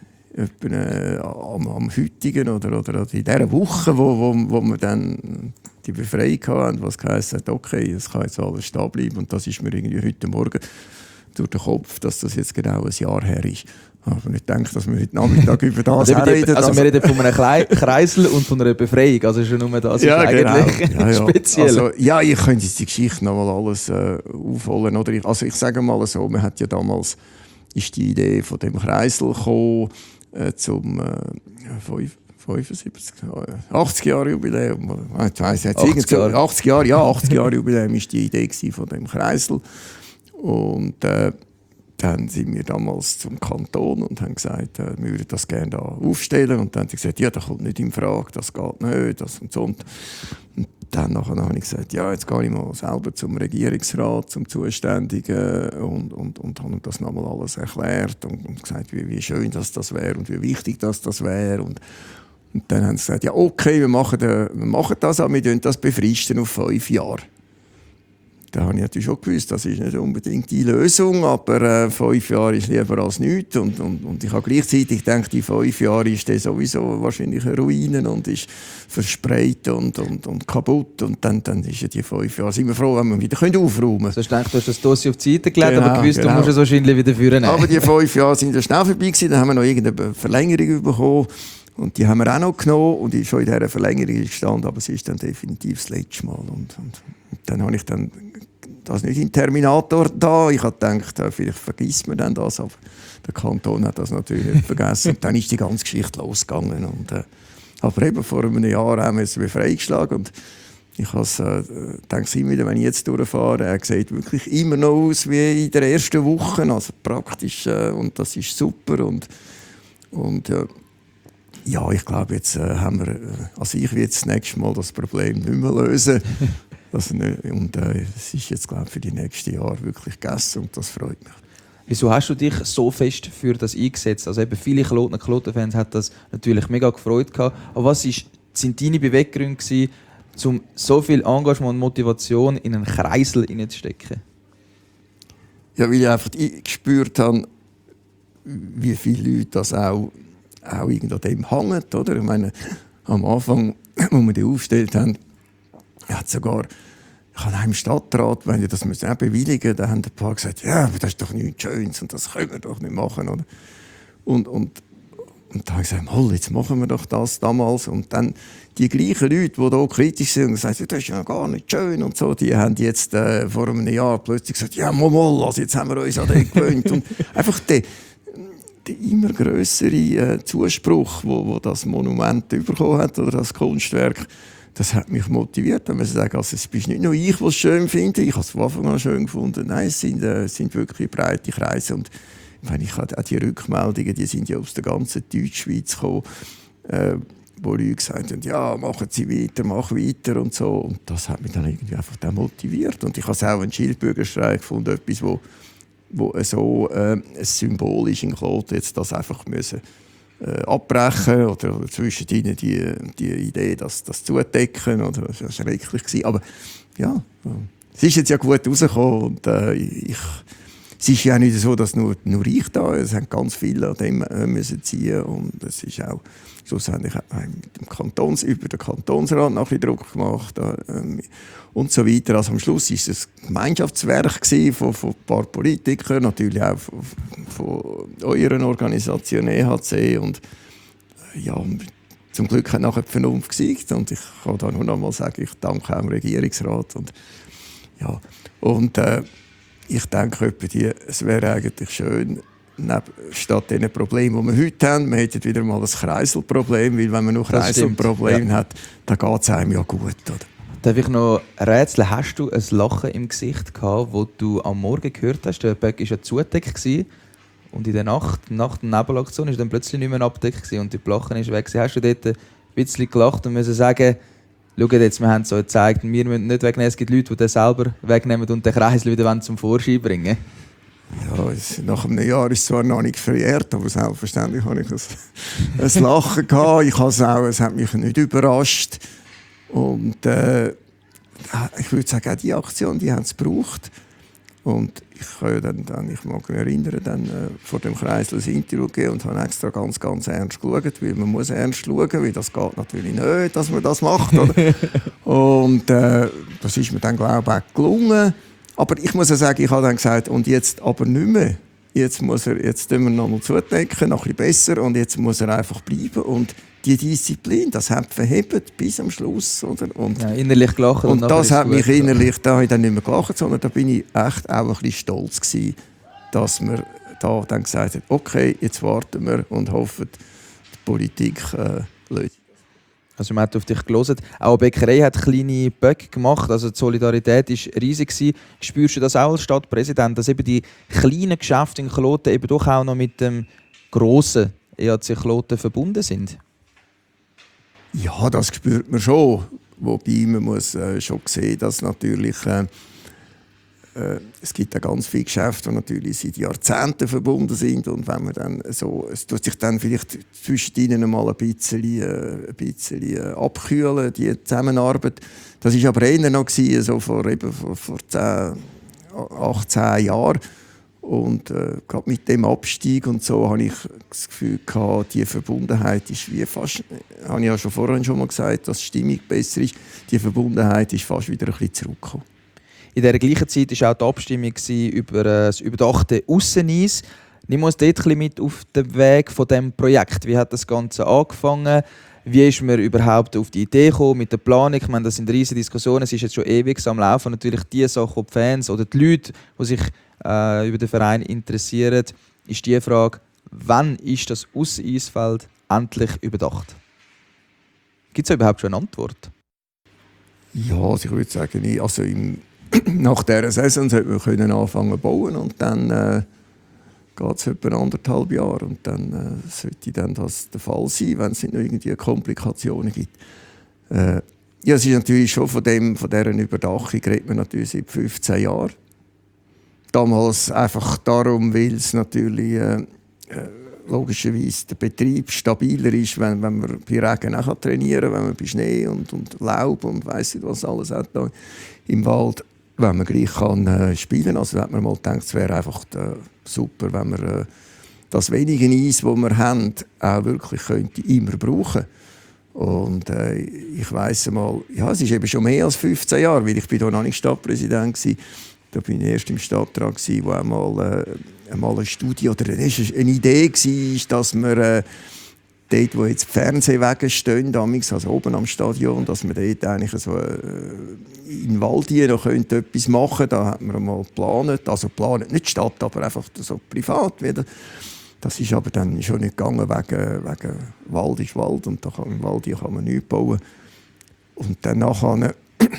am heutigen oder in dieser Woche, wo wir dann die Befreiung hatten, was geheißen hat, okay, es kann jetzt alles stehen bleiben. Und das ist mir irgendwie heute Morgen durch den Kopf, dass das jetzt genau ein Jahr her ist. Aber ich denke, dass wir heute Nachmittag über das reden. Also wir reden von einem Kreisel und von einer Befreiung. Also schon nur das ist eigentlich speziell. Also, ja, ich könnte jetzt die Geschichte noch mal alles aufholen. Oder ich sage mal so, man hat ja damals ist die Idee von dem Kreisel gekommen, zum 80 Jahre Jubiläum. Ich weiss jetzt 80 Jahre Jubiläum ist die Idee von dem Kreisel. Und dann sind wir damals zum Kanton und haben gesagt, wir würden das gerne da aufstellen. Und dann haben sie gesagt, ja, das kommt nicht in Frage, das geht nicht, das und so. Und dann habe ich gesagt, ja, jetzt gehe ich mal selber zum Regierungsrat, zum Zuständigen und habe das nochmal alles erklärt und gesagt, wie schön das wäre und wie wichtig das wäre. Und dann haben sie gesagt, ja, okay, wir machen das, aber wir befristen das befristen auf 5 Jahre. Da habe ich natürlich schon gewusst, das ist nicht unbedingt die Lösung, aber 5 Jahre ist lieber als nichts. Und ich habe gleichzeitig gedacht, die 5 Jahre ist der sowieso wahrscheinlich eine Ruine und ist verspreit und kaputt. Und dann ist ja die 5 Jahre, sind wir froh, wenn wir wieder aufräumen können. Also ich denke, du hast das Dossier auf die Seite gelegt, aber gewusst, du musst es wahrscheinlich wieder führen. Aber die 5 Jahre sind schnell vorbei gewesen, dann haben wir noch irgendeine Verlängerung bekommen. Und die haben wir auch noch genommen und ich schon in dieser Verlängerung gestanden, aber es ist dann definitiv das letzte Mal. Und dann habe ich dann das nicht in Terminator da. Ich habe gedacht, vielleicht vergisst man dann das, aber der Kanton hat das natürlich nicht vergessen. Und dann ist die ganze Geschichte losgegangen. Und, aber eben vor einem Jahr haben wir es freigeschlagen und ich denke immer wieder, wenn ich jetzt durchfahre, er sieht wirklich immer noch aus wie in der ersten Woche, also praktisch, und das ist super. Und ja, ich glaube, jetzt haben wir, also ich werde das nächste Mal das Problem nicht mehr lösen. Und es ist jetzt, glaube ich, für die nächsten Jahre wirklich gegessen und das freut mich. Wieso hast du dich so fest für das eingesetzt? Also eben viele Kloten-Fans hat das natürlich mega gefreut gehabt. Aber was sind deine Beweggründe gewesen, um so viel Engagement und Motivation in einen Kreisel hineinzustecken? Ja, weil ich einfach gespürt habe, wie viele Leute das auch irgend an dem hängen, oder? Ich meine, am Anfang, wo wir die aufgestellt haben, hat sogar, ich habe im Stadtrat, wenn die das auch bewilligen, da haben ein paar gesagt, ja, aber das ist doch nichts Schönes und das können wir doch nicht machen, oder? Und da habe ich gesagt, jetzt machen wir doch das damals. Und dann die gleichen Leute, die da kritisch sind und sagen, das ist ja gar nicht schön und so, die haben jetzt vor einem Jahr plötzlich gesagt, ja, also jetzt haben wir uns an den gewöhnt. Und einfach der immer grössere Zuspruch, wo das Monument bekommen hat oder das Kunstwerk, das hat mich motiviert. Wenn man sagt, also, es ist nicht nur ich, der es schön finde, ich habe es von Anfang an schön gefunden. Nein, es sind wirklich breite Kreise. Und ich habe auch die Rückmeldungen, die sind ja aus der ganzen Deutschschweiz gekommen, wo Leute gesagt haben, ja, machen Sie weiter, mach weiter und so. Und das hat mich dann irgendwie einfach motiviert. Und ich habe es auch einen Schildbürgerstreik gefunden, etwas, wo so symbolisch in Kloten jetzt das einfach müssen abbrechen oder zwischen ihnen die Idee, das zudecken, oder das war schrecklich gewesen. Aber ja, es ist jetzt ja gut rausgekommen und es ist ja auch nicht so, dass nur ich da, es haben ganz viele an dem müssen ziehen und es ist auch schlussendlich mit dem über den Kantonsrat noch ein bisschen Druck gemacht und so weiter. Also am Schluss ist es ein Gemeinschaftswerk von ein paar Politikern, natürlich auch von eurer Organisation EHC und ja, zum Glück hat nachher die Vernunft gesiegt und ich kann da nur noch mal sagen, ich danke auch dem Regierungsrat und ja, und ich denke, es wäre eigentlich schön, statt den Problemen, die wir heute haben, wir hätten wieder mal ein Kreiselproblem, weil wenn man noch Kreiselprobleme hat, dann geht es einem ja gut. Oder? Darf ich noch rätseln? Hast du ein Lachen im Gesicht gehabt, das du am Morgen gehört hast? Der Böck war ja zugedeckt und in der Nacht, nach der Nebelaktion, war dann plötzlich nicht mehr abgedeckt und die Lachen ist weg. Hast du dort ein bisschen gelacht und müssen sagen, schau jetzt, wir haben es euch gezeigt, wir müssen nicht wegnehmen, es gibt Leute, die den selber wegnehmen und den Kreisel wieder zum Vorschein bringen? Ja, nach einem Jahr ist es zwar noch nicht verjährt, aber selbstverständlich hatte ich ein Lachen gehabt. Es hat mich nicht überrascht. Und ich würde sagen, auch die Aktion, die haben es gebraucht. Und ich mag mich erinnern, vor dem Kreisel ein Interview gegeben und habe extra ganz, ganz ernst geschaut, weil man muss ernst schauen, weil das geht natürlich nicht, dass man das macht. Oder? Und das ist mir dann, glaube ich, auch gelungen. Aber ich muss ja sagen, ich habe dann gesagt, und jetzt aber nicht mehr. Jetzt tun wir noch mal zudecken, noch ein bisschen besser, und jetzt muss er einfach bleiben. Und die Disziplin, das hat verhebt bis am Schluss. Oder? Und, ja, innerlich gelacht. Und das hat mich innerlich, da habe ich dann nicht mehr gelacht, sondern da bin ich echt auch ein bisschen stolz gewesen, dass wir da dann gesagt haben, okay, jetzt warten wir und hoffen, die Politik löst. Also man hat auf dich gehört. Auch die Bäckerei hat kleine Böcke gemacht, also die Solidarität war riesig. Spürst du das auch als Stadtpräsident, dass eben die kleinen Geschäfte in Kloten eben doch auch noch mit dem grossen EAC Kloten verbunden sind? Ja, das spürt man schon. Wobei man muss schon sehen, dass natürlich es gibt ja ganz viele Geschäfte, die natürlich seit Jahrzehnten verbunden sind, und wenn man dann so, es tut sich dann vielleicht zwischen ihnen mal ein bisschen abkühlen, die Zusammenarbeit. Das war aber eher noch so vor 18 Jahren. Und gerade mit dem Abstieg und so habe ich das Gefühl gehabt, die Verbundenheit ist wie fast, habe ich ja vorhin schon mal gesagt, dass die Stimmung besser ist. Die Verbundenheit ist fast wieder ein bisschen zurückgekommen. In dieser gleichen Zeit war auch die Abstimmung über das überdachte Ausseneis. Nimm uns dort ein bisschen mit auf den Weg von diesem Projekt. Wie hat das Ganze angefangen? Wie ist man überhaupt auf die Idee gekommen mit der Planung? Ich meine, das sind riesige Diskussionen, es ist jetzt schon ewig am Laufen. Natürlich die Sachen, die Fans oder die Leute, die sich über den Verein interessieren, ist die Frage, wann ist das Ausseneisfeld endlich überdacht? Gibt es überhaupt schon eine Antwort? Ja, also ich würde sagen, nach dieser Saison sollte man anfangen zu bauen, und dann geht es etwa 1,5 Jahre, und dann sollte dann das der Fall sein, wenn es nicht noch irgendwie Komplikationen gibt. Ja, es ist natürlich schon von dieser Überdachung redet man natürlich seit 15 Jahren. Damals einfach darum, weil es natürlich logischerweise der Betrieb stabiler ist, wenn man bei Regen auch trainieren kann, wenn man bei Schnee und Laub und weiss nicht, was alles hat da im Wald, wenn man gleich kann spielen. Also hat man mal gedacht, es wäre einfach super, wenn man das wenige Eis, das wir haben, auch wirklich könnte immer brauchen. Und ich weiss mal, ja, es ist eben schon mehr als 15 Jahre, weil ich bin da noch nicht Stadtpräsident war. Da bin ich erst im Stadtrat, wo einmal eine Studie oder eine Idee war, dass wir dort, wo jetzt die Fernsehwege stehen, also oben am Stadion, dass wir dort eigentlich so in Waldien noch etwas machen könnten. Da hat man mal geplant. Also geplant, nicht die Stadt, aber einfach so privat wieder. Das ist aber dann schon nicht gegangen, wegen Wald ist Wald, und im Wald kann man nichts bauen. Und dann nachher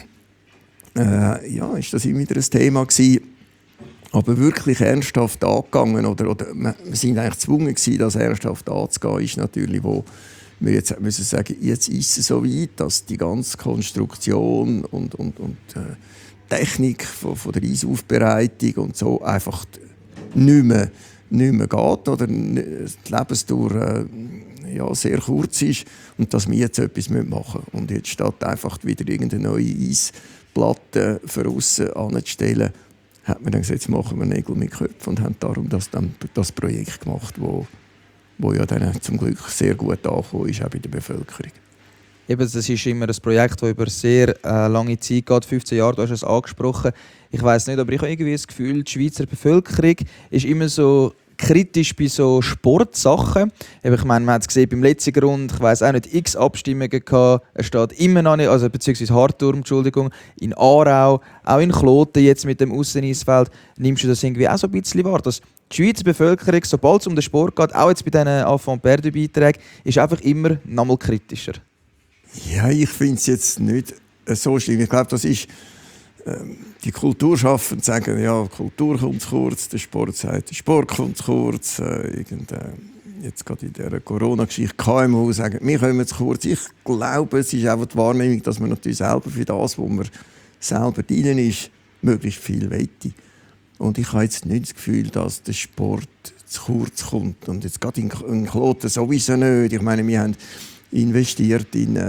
ist das immer wieder ein Thema gewesen. Aber wirklich ernsthaft angegangen, oder wir sind eigentlich gezwungen gewesen, das ernsthaft anzugehen, ist natürlich, wo wir jetzt müssen sagen, jetzt ist es so weit, dass die ganze Konstruktion und Technik von der Eisaufbereitung und so einfach nicht mehr geht, oder die Lebensdauer sehr kurz ist, und dass wir jetzt etwas machen müssen. Und jetzt statt einfach wieder irgendeine neue Eisplatte für aussen anzustellen, hat man dann gesagt, jetzt machen wir Nägel mit Köpfen, und haben darum das Projekt gemacht, wo ja dann zum Glück sehr gut angekommen ist, auch bei der Bevölkerung. Eben, das ist immer ein Projekt, das über sehr lange Zeit geht, 15 Jahre, du hast es angesprochen. Ich weiss nicht, aber ich habe irgendwie das Gefühl, die Schweizer Bevölkerung ist immer so kritisch bei so Sportsachen. Ich meine, man hat es gesehen beim letzten Grund, ich weiss auch nicht, x Abstimmungen gehabt. Er steht immer noch nicht, also beziehungsweise Hartturm, Entschuldigung, in Aarau, auch in Kloten jetzt mit dem Ausseneisfeld. Nimmst du das irgendwie auch so ein bisschen wahr, dass die Schweizer Bevölkerung, sobald es um den Sport geht, auch jetzt bei diesen Enfant-Perdue-Beiträgen, ist einfach immer noch mal kritischer? Ja, ich finde es jetzt nicht so schlimm. Ich glaube, das ist die Kulturschaffenden sagen, ja, Kultur kommt zu kurz, der Sport sagt, der Sport kommt zu kurz. Jetzt gerade in dieser Corona-Geschichte, KMU sagen, wir kommen zu kurz. Ich glaube, es ist einfach die Wahrnehmung, dass man natürlich selber für das, wo man selber drin ist, möglichst viel wette. Und ich habe jetzt nicht das Gefühl, dass der Sport zu kurz kommt. Und jetzt gerade in Kloten sowieso nicht. Ich meine, wir haben investiert in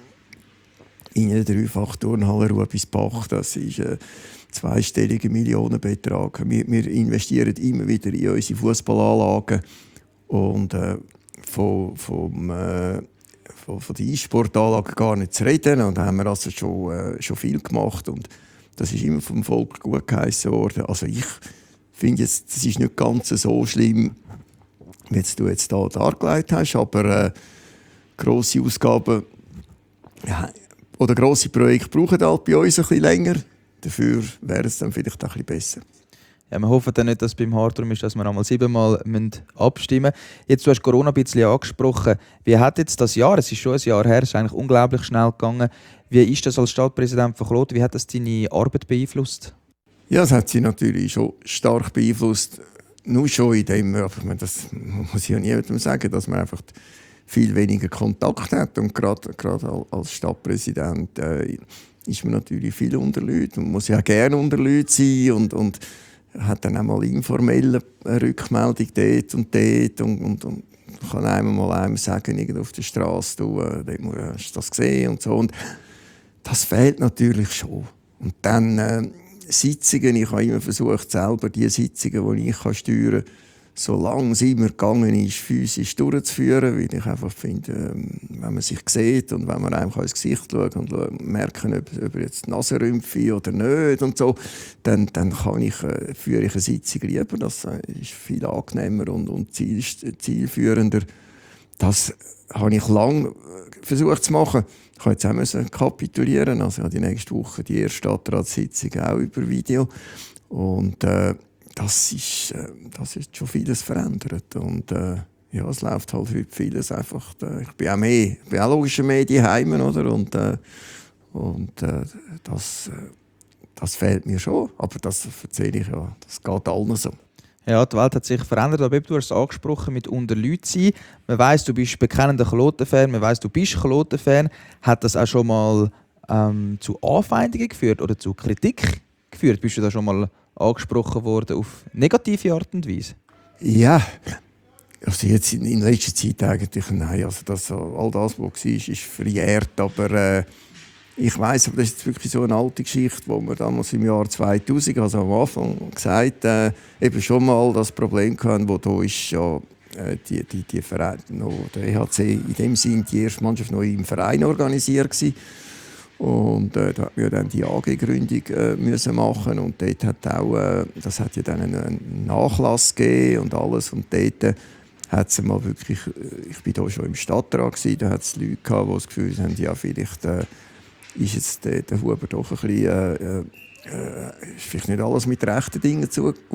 eine Dreifach-Turnhalle Ruebisbach. Das ist ein zweistelliger Millionenbetrag. Wir investieren immer wieder in unsere Fußballanlagen. Und von der E-Sportanlage gar nicht zu reden. Und da haben wir also schon viel gemacht. Und das ist immer vom Volk gut geheissen worden. Also ich finde jetzt, das ist nicht ganz so schlimm, wie du jetzt hier dargelegt hast. Aber grosse Ausgaben oder grosse Projekte brauchen halt bei uns ein bisschen länger. Dafür wäre es dann vielleicht auch ein bisschen besser. Ja, wir hoffen dann nicht, dass es beim Hartturm ist, dass wir einmal 7-mal abstimmen müssen. Jetzt, du hast Corona ein bisschen angesprochen. Wie hat jetzt das Jahr, es ist schon ein Jahr her, es ist eigentlich unglaublich schnell gegangen. Wie ist das als Stadtpräsident von Kloten? Wie hat das deine Arbeit beeinflusst? Ja, es hat sie natürlich schon stark beeinflusst. Nur schon in dem, das muss ich ja niemandem sagen, dass man einfach viel weniger Kontakt hat. Und gerade als Stadtpräsident ist man natürlich viel unter Leuten. Man muss ja gerne unter Leuten sein und hat dann auch mal informell eine Rückmeldung dort und dort und kann einem sagen, auf der Straße, du hast das gesehen und so. Und das fehlt natürlich schon. Und dann Sitzungen, ich habe immer versucht, selber die Sitzungen, die ich steuern kann, solange es immer gegangen ist, physisch durchzuführen, weil ich einfach finde, wenn man sich sieht und wenn man einem ins Gesicht schaut und merken, ob er jetzt die Nase rümpft oder nicht und so, dann führe ich eine Sitzung lieber. Das ist viel angenehmer und zielführender. Das habe ich lange versucht zu machen. Ich musste jetzt auch kapitulieren. Also ich habe die nächste Woche die erste Stadtratssitzung auch über Video. Und das ist schon vieles verändert. Und ja, es läuft halt heute vieles einfach. Ich bin auch logischer mehr daheim, oder? Und das fehlt mir schon. Aber das erzähle ich ja. Das geht allen so. Ja, die Welt hat sich verändert, aber du hast es angesprochen mit unter Leuten sein. Man weiss, du bist bekennender Kloten-Fan, man weiss, du bist Kloten-Fan. Hat das auch schon mal zu Anfeindungen geführt oder zu Kritik geführt? Bist du da schon mal angesprochen worden auf negative Art und Weise? Ja, also jetzt in letzter Zeit eigentlich nein. Also all das, was war, ist verjährt. Aber ich weiss, aber das ist jetzt wirklich so eine alte Geschichte, wo wir damals im Jahr 2000, also am Anfang gesagt, eben schon mal das Problem hatten, wo da ist ja die Vereine, der EHC in dem Sinn die erste Mannschaft noch im Verein organisiert gewesen. Und da hat wir dann die AG-Gründung müssen machen und dort hat auch, das hat ja dann einen Nachlass gegeben und alles und dort hat es mal wirklich, ich bin da schon im Stadtrat gewesen, da hat es Leute gehabt, die das Gefühl haben, ja vielleicht ist jetzt der Huber doch ein bisschen, ist vielleicht nicht alles mit rechten Dingen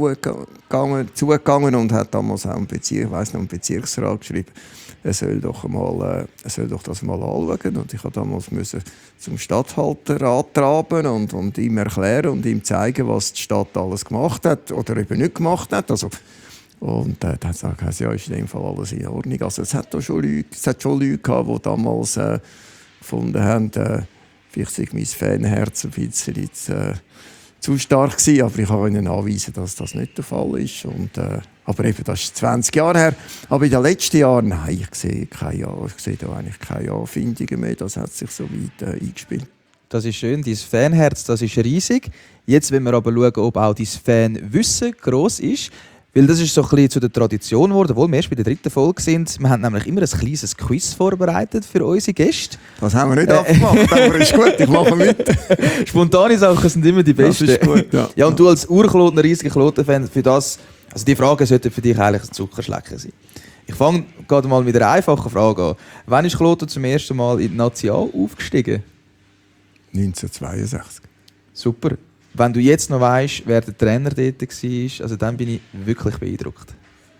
zugegangen und hat damals auch einen Bezirksrat geschrieben, er soll doch das mal anschauen. Und ich musste damals zum Stadthalterrat traben und ihm erklären und ihm zeigen, was die Stadt alles gemacht hat oder eben nicht gemacht hat. Also, und dann hat er gesagt, ja, ist in dem Fall alles in Ordnung. Also es hat schon Leute gehabt, die damals gefunden haben, vielleicht sei mein Fanherz ein bisschen zu stark gewesen, aber ich kann Ihnen anweisen, dass das nicht der Fall ist. Aber eben, das ist 20 Jahre her. Aber in den letzten Jahren, nein, ich sehe da eigentlich keine Anfindungen mehr. Das hat sich so weit eingespielt. Das ist schön, dein Fanherz, das ist riesig. Jetzt wollen wir aber schauen, ob auch dein Fanwissen gross ist. Weil das ist so ein bisschen zu der Tradition geworden, obwohl wir erst bei der 3. Folge sind. Wir haben nämlich immer ein kleines Quiz vorbereitet für unsere Gäste. Das haben wir nicht abgemacht, aber ist gut, ich mache mit. Spontane Sachen sind immer die besten. Das ist gut, ja. Ja, und du als Urkloten, riesiger Kloten-Fan, für das Also die Fragen sollten für dich eigentlich ein Zuckerschlecken sein. Ich fange gerade mal mit einer einfachen Frage an. Wann ist Kloten zum ersten Mal in die National aufgestiegen? 1962. Super. Wenn du jetzt noch weißt, wer der Trainer dort war, also dann bin ich wirklich beeindruckt.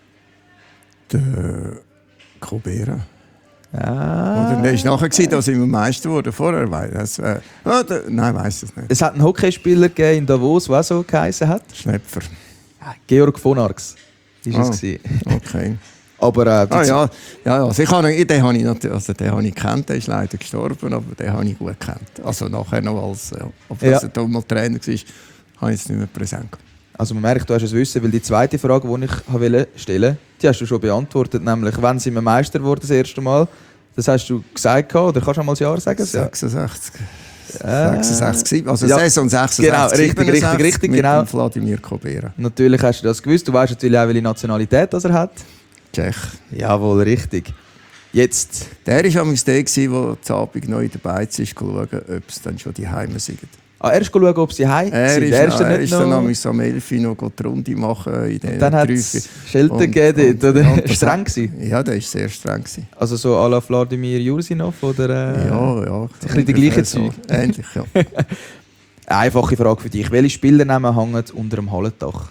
Der Cobera. Ah. Oder der war nachher, da sind wir Meister geworden. Vorher weiß nein, weiss es nicht. Es hat einen Hockeyspieler gegeben in Davos, der auch so geheißen hat. Schnepfer. Georg von Arx war es. Okay. Aber ja. Also den habe ich gekannt, der ist leider gestorben, aber den habe ich gut gekannt. Also nachher noch als dass er mal Trainer war, habe ich es nicht mehr präsent. Also man merkt, du hast es wissen, weil die zweite Frage, die ich wollte stellen, die hast du schon beantwortet, nämlich wann sind wir Meister geworden das erste Mal? Das hast du gesagt, oder kannst du mal das Jahr sagen? 66. 66, also Saison 66, genau, richtig, mit genau. Wladimir Cobera. Natürlich hast du das gewusst. Du weißt natürlich auch, welche Nationalität das er hat. Tschech. Jawohl, richtig. Jetzt. Der war am der, der zu Abend noch in der Beiz ist, schauen, ob es dann schon die Heime sind. Er ist schauen, ob sie heim sind. Er ist dann am 11 noch die Runde machen in den dann hat es Schelte gegeben, oder? Streng gewesen? Ja, der war sehr streng gewesen. Also so à la Wladimir Jursinov, oder? Ja. Ein bisschen die gleichen Zeug. Ähnlich, ja. Eine einfache Frage für dich. Welche Spielernamen hängen unter dem Hallendach?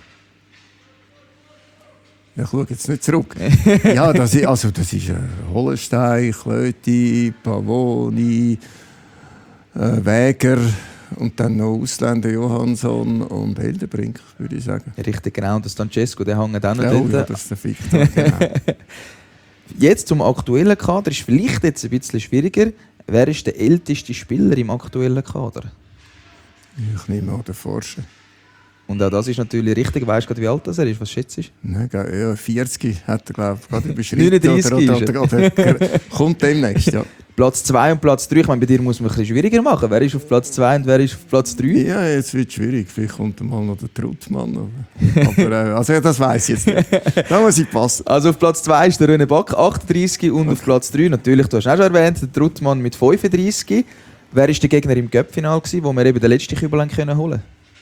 Ich schaue jetzt nicht zurück. Ja, das ist Hollenstein, Klöti, Pavoni, Wäger und dann noch Ausländer Johansson und Hildebrink, würde ich sagen. Richtig, genau. Und das Francesco, der hängt auch noch dort. Ja, das ist der Victor, genau. Jetzt zum aktuellen Kader ist vielleicht jetzt ein bisschen schwieriger. Wer ist der älteste Spieler im aktuellen Kader? Ich nehme an, der Forscher. Und auch das ist natürlich richtig. Weißt du, wie alt er ist? Was schätzt du? Nein, ja, 40 hat er, glaube ich, gerade überschritten. 39 oder kommt demnächst, ja. Platz 2 und Platz 3, ich meine, bei dir muss man ein bisschen schwieriger machen. Wer ist auf Platz 2 und wer ist auf Platz 3? Ja, jetzt wird es schwierig. Vielleicht kommt mal noch der Truttmann. Aber also, das weiss ich jetzt nicht. Da muss ich passen. Also auf Platz 2 ist der René Back, 38 und auf Platz 3, natürlich, du hast auch schon erwähnt, der Truttmann mit 35. Wer war der Gegner im Cup-Final, wo wir eben den letzten Kübel holen konnten?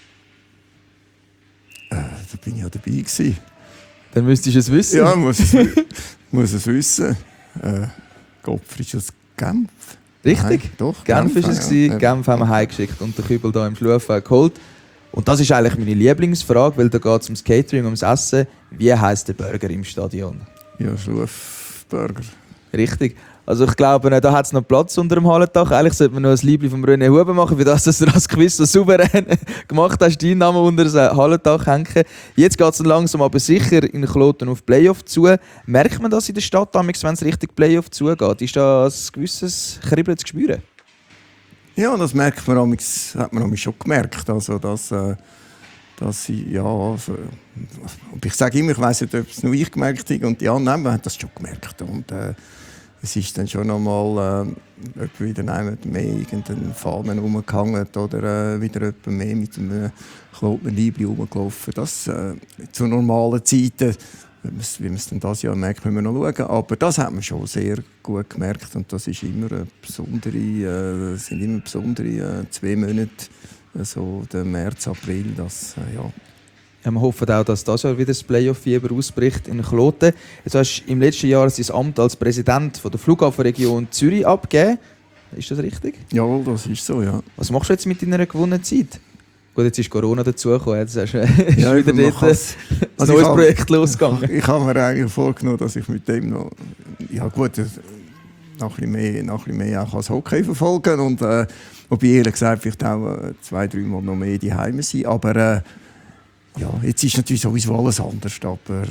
Da bin ich ja dabei gewesen. Dann müsstest du es wissen. Ja, muss es wissen. Gottfried aus Genf. Richtig? Nein, doch. Genf war es. Ja. Genf haben wir heimgeschickt und den Kübel hier im Schlufen geholt. Und das ist eigentlich meine Lieblingsfrage, weil da geht es ums Catering, ums Essen. Wie heisst der Burger im Stadion? Ja, Schlufburger. Richtig. Also ich glaube, da hat es noch Platz unter dem Hallendach. Eigentlich sollte man noch ein Liebling vom René Huber machen, für das, dass du das Quiz so souverän gemacht hast, deinen Namen unter das Hallendach hängen. Jetzt geht es langsam aber sicher in Kloten auf Playoff zu. Merkt man das in der Stadt, wenn es richtig Playoff zugeht? Ist da ein gewisses Kribbeln zu spüren? Ja, das merkt man, hat man schon gemerkt. Also, dass ich, ja, also, ich sage immer, ich weiss nicht, ob es nur ich gemerkt habe und die anderen haben das schon gemerkt. Und, es ist dann schon einmal wieder mehr irgendeine Fahne rumgehangen oder wieder jemand mehr mit einem Klotener Liebling rumgelaufen. Das zu normalen Zeiten, wie man es dann dieses Jahr merkt, müssen wir noch schauen. Aber das hat man schon sehr gut gemerkt und das ist immer sind immer besondere 2 Monate, so der März, April, das ja. Ja, wir hoffen auch, dass das Jahr wieder das Playoff-Fieber ausbricht in Kloten. Jetzt hast du im letzten Jahr dein Amt als Präsident von der Flughafenregion Zürich abgegeben. Ist das richtig? Jawohl, das ist so, ja. Was machst du jetzt mit deiner gewonnenen Zeit? Gut, jetzt ist Corona dazugekommen. Jetzt ist ja, wieder dort ein neues Projekt losgegangen. Ich habe mir eigentlich vorgenommen, dass ich mit dem noch... Ja gut, noch ein bisschen mehr auch als Hockey verfolgen und wobei ehrlich gesagt vielleicht auch 2-3 Mal noch mehr die Heime sind. Aber ja, jetzt ist natürlich sowieso alles anders. Aber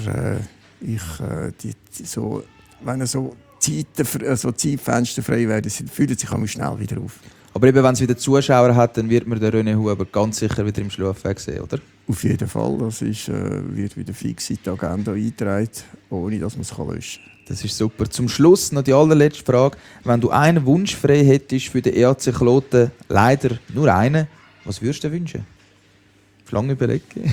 wenn so Zeitfenster frei werden, fühlt sich auch schnell wieder auf. Aber eben, wenn es wieder Zuschauer hat, dann wird man den René Huber ganz sicher wieder im Schlafweg sehen, oder? Auf jeden Fall. Das wird wieder fix in die Agenda eingetragen, ohne dass man es löschen kann. Das ist super. Zum Schluss noch die allerletzte Frage. Wenn du einen Wunsch frei hättest für den EAC Kloten, leider nur einen, was würdest du dir wünschen? Lange überlegen.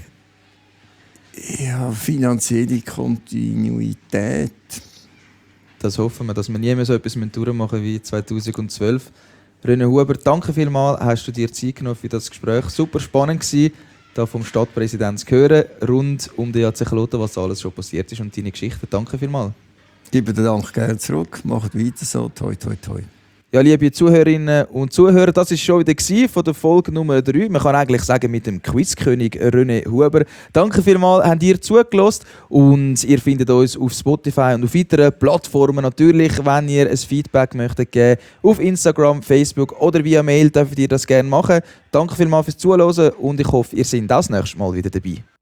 Ja, finanzielle Kontinuität. Das hoffen wir, dass wir nie mehr so etwas durchmachen wie 2012. René Huber, danke vielmals, hast du dir Zeit genommen für das Gespräch. Super spannend gewesen. da vom Stadtpräsidenten zu hören, rund um den HC Kloten, was alles schon passiert ist und deine Geschichte. Danke vielmals. Ich gebe den Dank gerne zurück. Macht weiter so. Toi, toi, toi. Ja, liebe Zuhörerinnen und Zuhörer, das war schon wieder von der Folge Nummer 3. Man kann eigentlich sagen, mit dem Quizkönig René Huber. Danke vielmals, habt ihr zugelassen und ihr findet uns auf Spotify und auf weiteren Plattformen. Natürlich, wenn ihr ein Feedback möchtet geben, auf Instagram, Facebook oder via Mail, dürft ihr das gerne machen. Danke vielmals fürs Zuhören und ich hoffe, ihr seid das nächste Mal wieder dabei.